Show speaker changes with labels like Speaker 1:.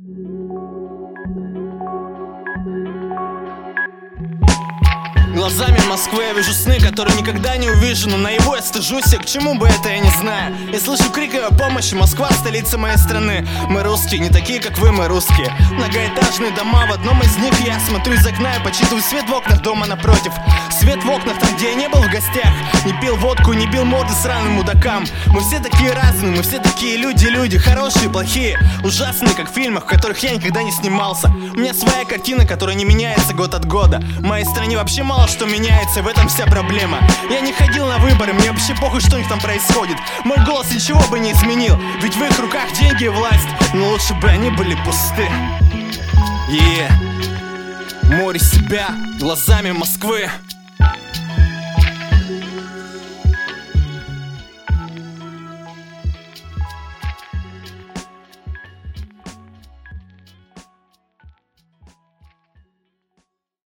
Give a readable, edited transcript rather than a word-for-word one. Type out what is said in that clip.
Speaker 1: Глазами Москвы я вижу сны, которые никогда не увижу. Но наяву я стыжусь, и к чему бы это я не знаю. Я слышу крики о помощи, Москва, столица моей страны. Мы русские, не такие, как вы, мы русские. Многоэтажные дома, в одном из них я смотрю из окна и почитываю свет в окнах дома напротив. Свет в окнах там, где я не был в гостях. Не пил водку, не бил морды сраным мудакам. Мы все такие разные, мы все такие люди, хорошие, плохие, ужасные, как в фильмах, в которых я никогда не снимался. У меня своя картина, которая не меняется год от года. В моей стране вообще мало что меняется, в этом вся проблема. Я не ходил на выборы, мне вообще похуй, что у них там происходит. Мой голос ничего бы не изменил, ведь в их руках деньги и власть. Но лучше бы они были пусты. Море себя глазами Москвы.